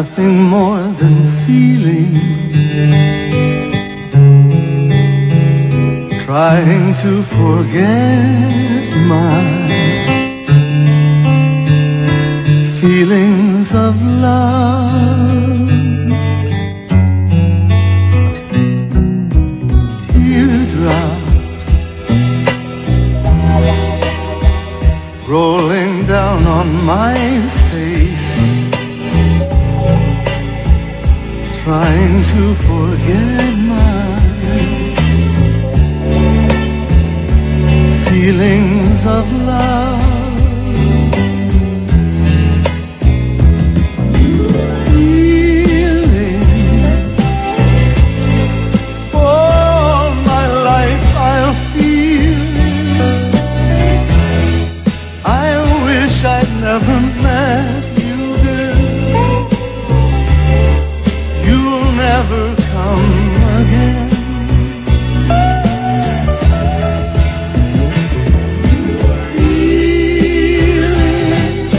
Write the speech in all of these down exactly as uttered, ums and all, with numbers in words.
nothing more than feelings, trying to forget my feelings of love. Teardrops rolling down on my face, trying to forget my feelings of love. Never met you, girl. You'll never come again. Feelings,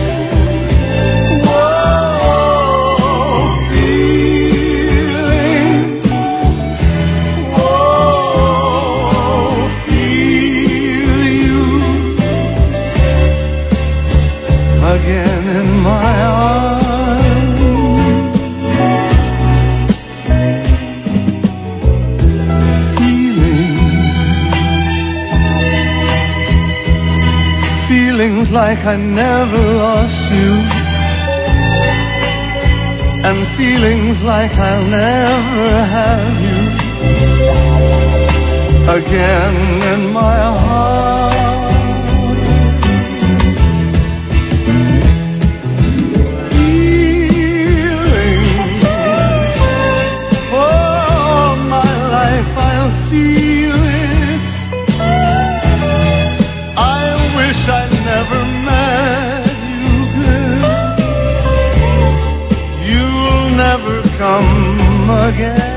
whoa, feelings, whoa, feel you again in my arms. Feelings, feelings like I never lost you, and feelings like I'll never have you again in my heart. Feel it. I wish I never met you, girl. You'll never come again.